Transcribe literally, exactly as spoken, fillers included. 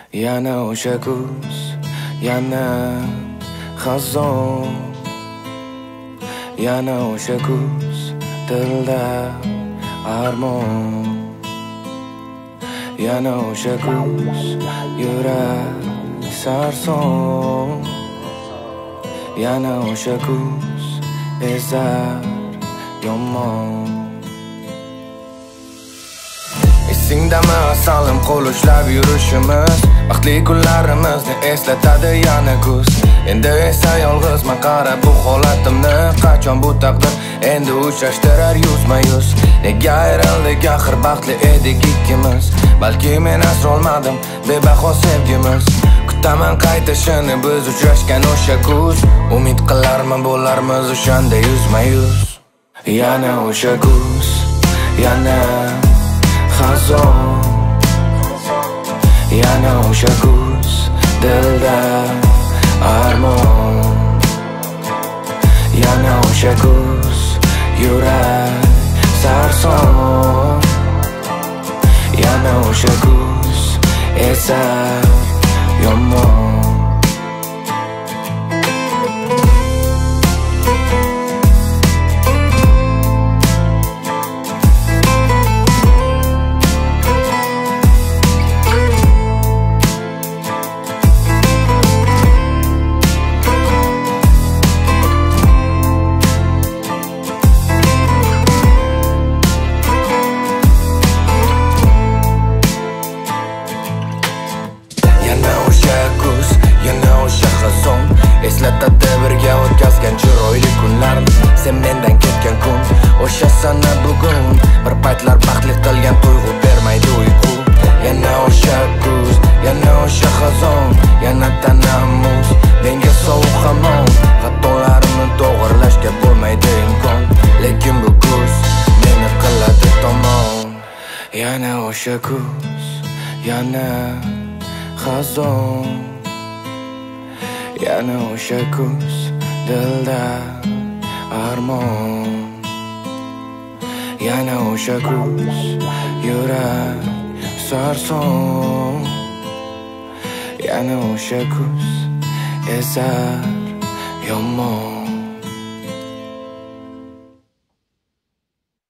Yana o'sha kuz, yana xazon. Yana o'sha kuz, dilda armon. Yana o'sha kuz, yurak sarson. Yana o'sha kuz, ezar yomon. Esingdami asalim qo'l ushlab yurishimiz, baxtli kunlarimizni eslatadi yana kuz. Endi esa yolg'izman, qara bu holatimni, qachon bu taqdir endi uchrashtirar yuzma yuz. Nega ayrildik, axir baxtli edik ikkimiz, balki men asrolmadim bebaho sevgimiz. Kutaman qaytishini biz uchrashgan o'sha kuz, umid qilarman bo'larmiz o'shanda yuzma yuz. Yana o'sha kuz, yana xazon. Yana o'sha kuz, dilda armon. Yana o'sha kuz, yurak sarson. Yana o'sha kuz, esar yomon. Eslatadi birga o'tkazgan chiroyli kunlarni, sen mendan ketgan kun, o'sha sana bugun. Bir paytlar baxtli qilgan tuyg'u bermaydi uyqu. Yana o'sha kuz, yana o'sha xazon. Yana tanamiz menga sovuq hamon. Xatolarimni to'g'rilashga bo'lmaydi imkon, lekin bu kuz meni qiladi tomon. Yana o'sha kuz, yana xazon. Yana o'sha kuz, dilda armon. Yana o'sha kuz, yurak sarson. Yana o'sha kuz, ezar yomon.